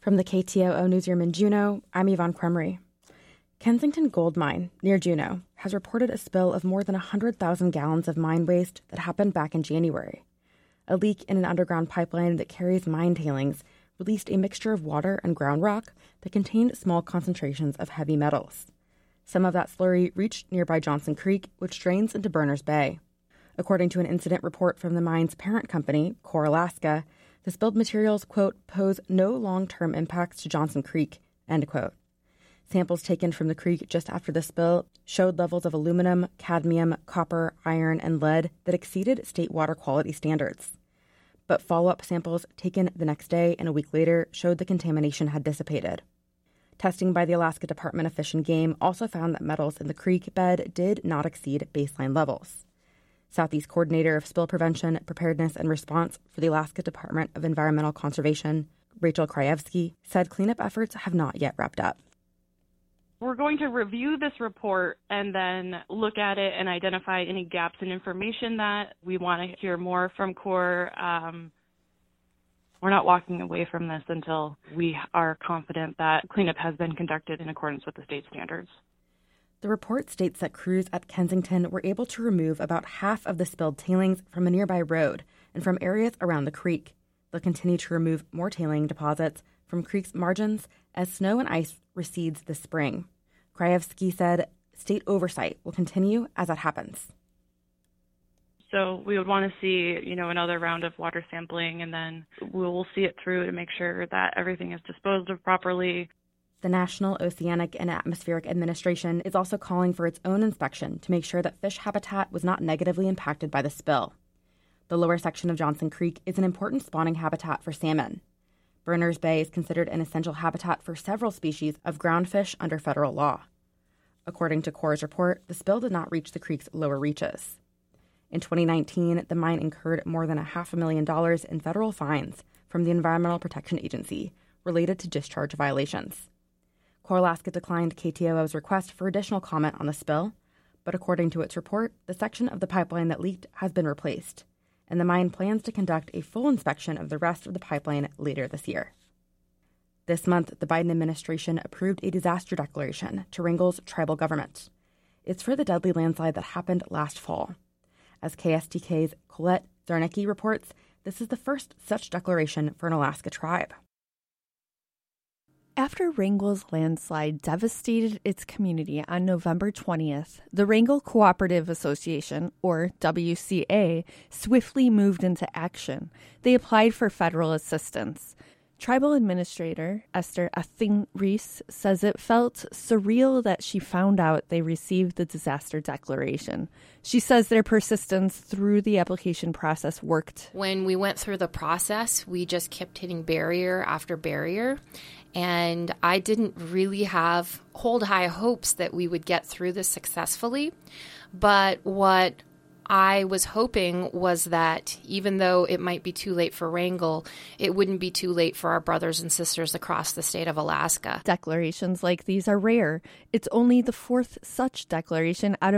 From the KTOO newsroom in Juneau, I'm Yvonne Kremry. Kensington Gold Mine, near Juneau, has reported a spill of more than 100,000 gallons of mine waste that happened back in January. A leak in an underground pipeline that carries mine tailings released a mixture of water and ground rock that contained small concentrations of heavy metals. Some of that slurry reached nearby Johnson Creek, which drains into Berners Bay. According to an incident report from the mine's parent company, Core Alaska, the spilled materials, quote, pose no long-term impacts to Johnson Creek, end quote. Samples taken from the creek just after the spill showed levels of aluminum, cadmium, copper, iron, and lead that exceeded state water quality standards. But follow-up samples taken the next day and a week later showed the contamination had dissipated. Testing by the Alaska Department of Fish and Game also found that metals in the creek bed did not exceed baseline levels. Southeast Coordinator of Spill Prevention, Preparedness, and Response for the Alaska Department of Environmental Conservation, Rachel Krajewski, said cleanup efforts have not yet wrapped up. We're going to review this report and then look at it and identify any gaps in information that we want to hear more from Core. We're not walking away from this until we are confident that cleanup has been conducted in accordance with the state standards. The report states that crews at Kensington were able to remove about half of the spilled tailings from a nearby road and from areas around the creek. They'll continue to remove more tailing deposits from creek's margins as snow and ice recedes this spring. Krajewski said state oversight will continue as that happens. So we would want to see, another round of water sampling, and then we'll see it through to make sure that everything is disposed of properly. The National Oceanic and Atmospheric Administration is also calling for its own inspection to make sure that fish habitat was not negatively impacted by the spill. The lower section of Johnson Creek is an important spawning habitat for salmon. Berners Bay is considered an essential habitat for several species of groundfish under federal law. According to Core's report, the spill did not reach the creek's lower reaches. In 2019, the mine incurred more than $500,000 in federal fines from the Environmental Protection Agency related to discharge violations. Core Alaska declined KTOO's request for additional comment on the spill, but according to its report, the section of the pipeline that leaked has been replaced, and the mine plans to conduct a full inspection of the rest of the pipeline later this year. This month, the Biden administration approved a disaster declaration to Wrangel's tribal government. It's for the deadly landslide that happened last fall. As KSTK's Colette Zarnicki reports, this is the first such declaration for an Alaska tribe. After Wrangel's landslide devastated its community on November 20th, the Wrangell Cooperative Association, or WCA, swiftly moved into action. They applied for federal assistance. Tribal Administrator Esther Ething Reese says it felt surreal that she found out they received the disaster declaration. She says their persistence through the application process worked. When we went through the process, we just kept hitting barrier after barrier. And I didn't really hold high hopes that we would get through this successfully. But what I was hoping was that even though it might be too late for Wrangell, it wouldn't be too late for our brothers and sisters across the state of Alaska. Declarations like these are rare. It's only the fourth such declaration out of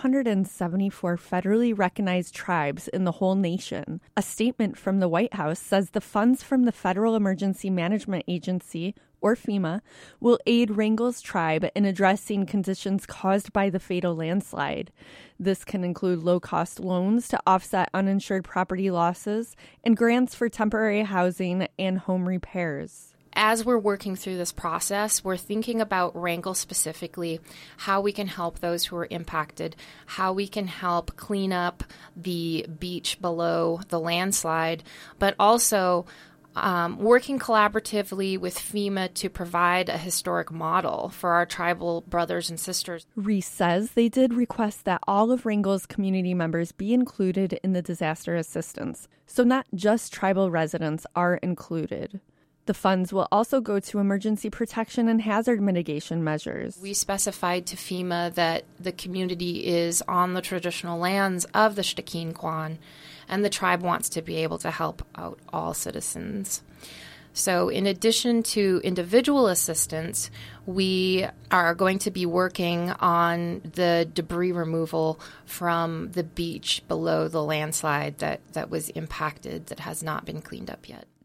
574 federally recognized tribes in the whole nation. A statement from the White House says the funds from the Federal Emergency Management Agency, or FEMA, will aid Wrangell's tribe in addressing conditions caused by the fatal landslide. This can include low-cost loans to offset uninsured property losses and grants for temporary housing and home repairs. As we're working through this process, we're thinking about Wrangell specifically, how we can help those who are impacted, how we can help clean up the beach below the landslide, but also working collaboratively with FEMA to provide a historic model for our tribal brothers and sisters. Reese says they did request that all of Wrangell's community members be included in the disaster assistance, so not just tribal residents are included. The funds will also go to emergency protection and hazard mitigation measures. We specified to FEMA that the community is on the traditional lands of the Shtaqeen-Quan, and the tribe wants to be able to help out all citizens. So in addition to individual assistance, we are going to be working on the debris removal from the beach below the landslide that was impacted, that has not been cleaned up yet.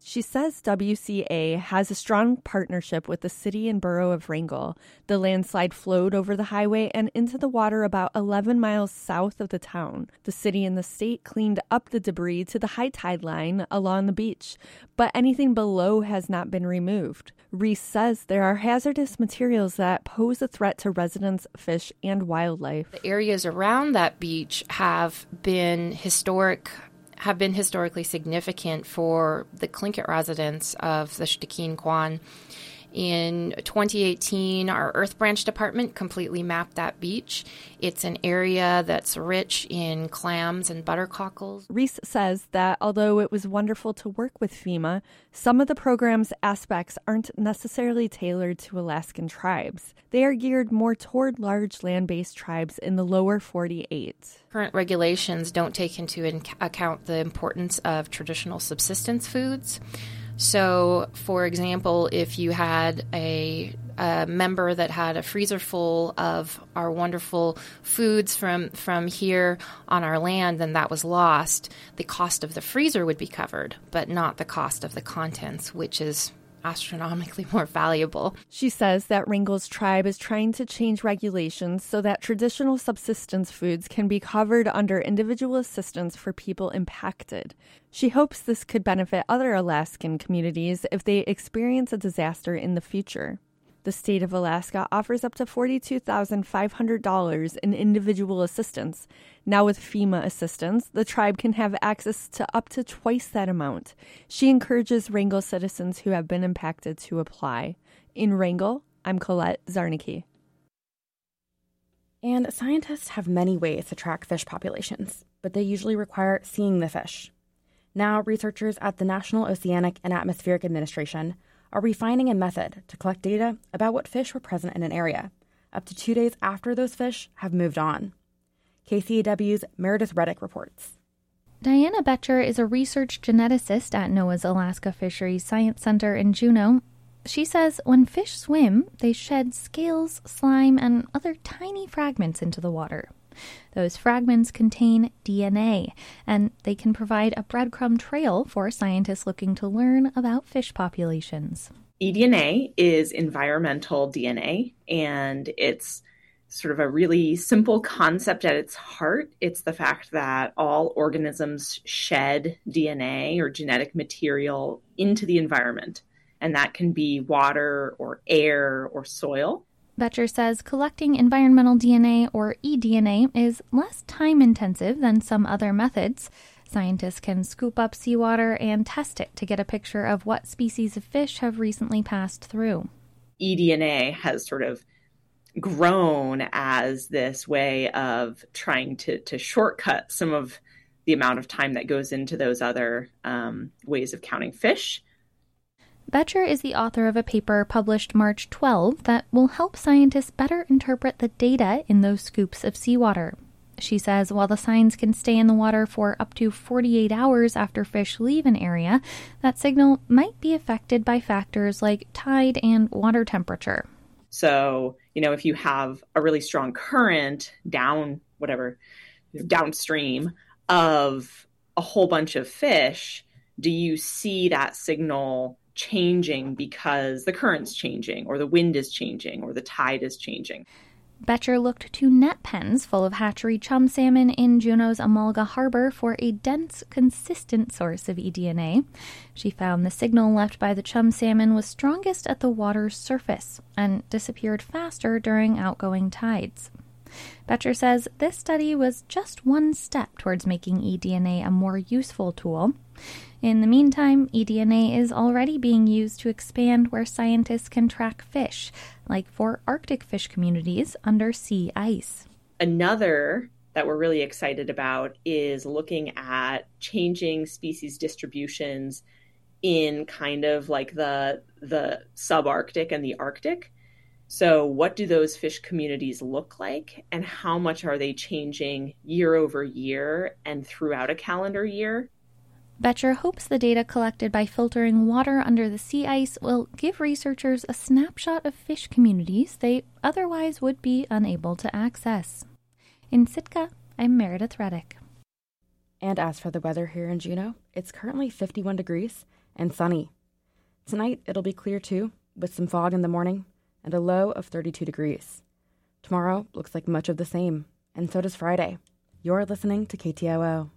She says WCA has a strong partnership with the city and borough of Wrangell. The landslide flowed over the highway and into the water about 11 miles south of the town. The city and the state cleaned up the debris to the high tide line along the beach, but anything below has not been removed. Reese says there are hazardous materials that pose a threat to residents, fish, and wildlife. The areas around that beach have been historically significant for the Tlingit residents of the Shtekin Kwan. In 2018, our Earth Branch department completely mapped that beach. It's an area that's rich in clams and buttercockles. Reese says that although it was wonderful to work with FEMA, some of the program's aspects aren't necessarily tailored to Alaskan tribes. They are geared more toward large land-based tribes in the lower 48. Current regulations don't take into account the importance of traditional subsistence foods. So, for example, if you had a member that had a freezer full of our wonderful foods from here on our land, then that was lost. The cost of the freezer would be covered, but not the cost of the contents, which is astronomically more valuable. She says that Wrangell's tribe is trying to change regulations so that traditional subsistence foods can be covered under individual assistance for people impacted. She hopes this could benefit other Alaskan communities if they experience a disaster in the future. The state of Alaska offers up to $42,500 in individual assistance. Now with FEMA assistance, the tribe can have access to up to twice that amount. She encourages Wrangell citizens who have been impacted to apply. In Wrangell, I'm Colette Zarnicki. And scientists have many ways to track fish populations, but they usually require seeing the fish. Now, researchers at the National Oceanic and Atmospheric Administration are refining a method to collect data about what fish were present in an area, up to 2 days after those fish have moved on. KCAW's Meredith Reddick reports. Diana Boettcher is a research geneticist at NOAA's Alaska Fisheries Science Center in Juneau. She says when fish swim, they shed scales, slime, and other tiny fragments into the water. Those fragments contain DNA, and they can provide a breadcrumb trail for scientists looking to learn about fish populations. eDNA is environmental DNA, and it's sort of a really simple concept at its heart. It's the fact that all organisms shed DNA or genetic material into the environment, and that can be water or air or soil. Boettcher says collecting environmental DNA, or eDNA, is less time-intensive than some other methods. Scientists can scoop up seawater and test it to get a picture of what species of fish have recently passed through. eDNA has sort of grown as this way of trying to shortcut some of the amount of time that goes into those other ways of counting fish. Boettcher is the author of a paper published March 12 that will help scientists better interpret the data in those scoops of seawater. She says while the signs can stay in the water for up to 48 hours after fish leave an area, that signal might be affected by factors like tide and water temperature. So, if you have a really strong current downstream of a whole bunch of fish, do you see that signal changing because the current's changing, or the wind is changing, or the tide is changing? Boettcher looked to net pens full of hatchery chum salmon in Juneau's Amalga Harbor for a dense, consistent source of eDNA. She found the signal left by the chum salmon was strongest at the water's surface and disappeared faster during outgoing tides. Boettcher says this study was just one step towards making eDNA a more useful tool. In the meantime, eDNA is already being used to expand where scientists can track fish, like for Arctic fish communities under sea ice. Another that we're really excited about is looking at changing species distributions in kind of like the subarctic and the Arctic. So what do those fish communities look like, and how much are they changing year over year and throughout a calendar year? Boettcher hopes the data collected by filtering water under the sea ice will give researchers a snapshot of fish communities they otherwise would be unable to access. In Sitka, I'm Meredith Reddick. And as for the weather here in Juneau, it's currently 51 degrees and sunny. Tonight, it'll be clear too, with some fog in the morning and a low of 32 degrees. Tomorrow looks like much of the same, and so does Friday. You're listening to KTOO.